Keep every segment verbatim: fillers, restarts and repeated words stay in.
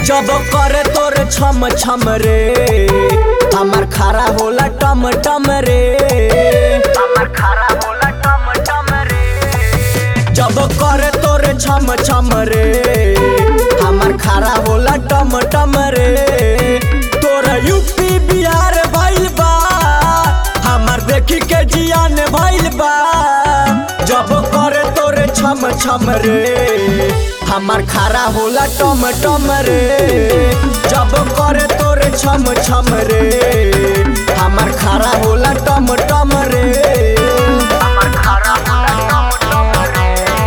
जब करे तोरे छम छम रे हमार खारा होला टम टम रे हमार खारा होला टम टम रे। जब करे तोरे छम छम रे हमार खारा होला टम टम रे। तोरा यूपी बिहार भइल बा हमार देखी के जियान भइल बा। जब करे तोरे छम छम रे हमार खारा होला टम टम रे। जब करे तोरे छम छम रे हमार खारा होला टम टम रे हमार खारा होला टम टम रे।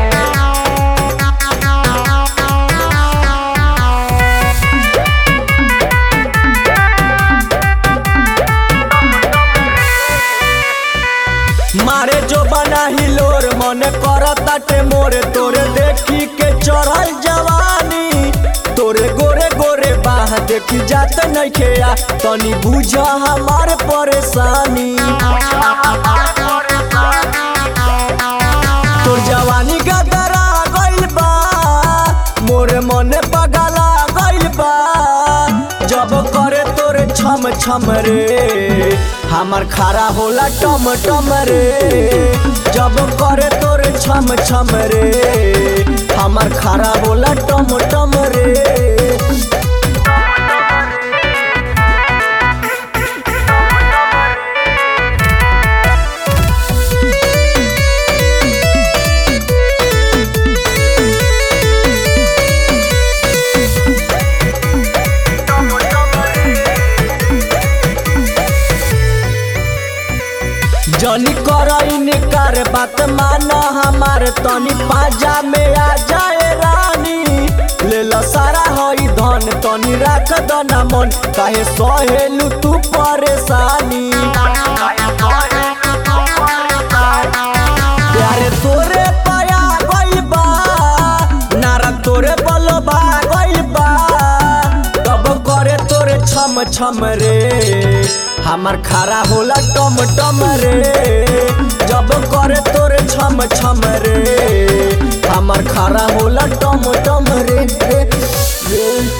मारे जो बना हिलोर मन करताटे मोरे तोरे देखी के चढ़ल जवानी। तोरे गोरे गोरे बाह देखी जात नइखे आ तनी बुझा हमार परेशानी। तोर जवानी गदरा गइल बा मोरे मन पगला गइल बा। जब करे तोरे छम छम रे हमार खारा होला टम टम रे। जब करे तोरे छम छम रे हमार खारा होला टम टम रे। जनी करईन कर बात माना हमार तनी पाजा में आ जाए रानी। ले लो सारा हई धन तनी राख दना मन काहे सहेलू तू परेशानी। प्यारे तोरे पाया गइल बा नारा तोरे बलो भा गइल बा। तब करे तोरे छम छम रे हमार खारा होला टम टम रे। जब करे तोरे छम छम रे हमार खारा होला टम टम रे।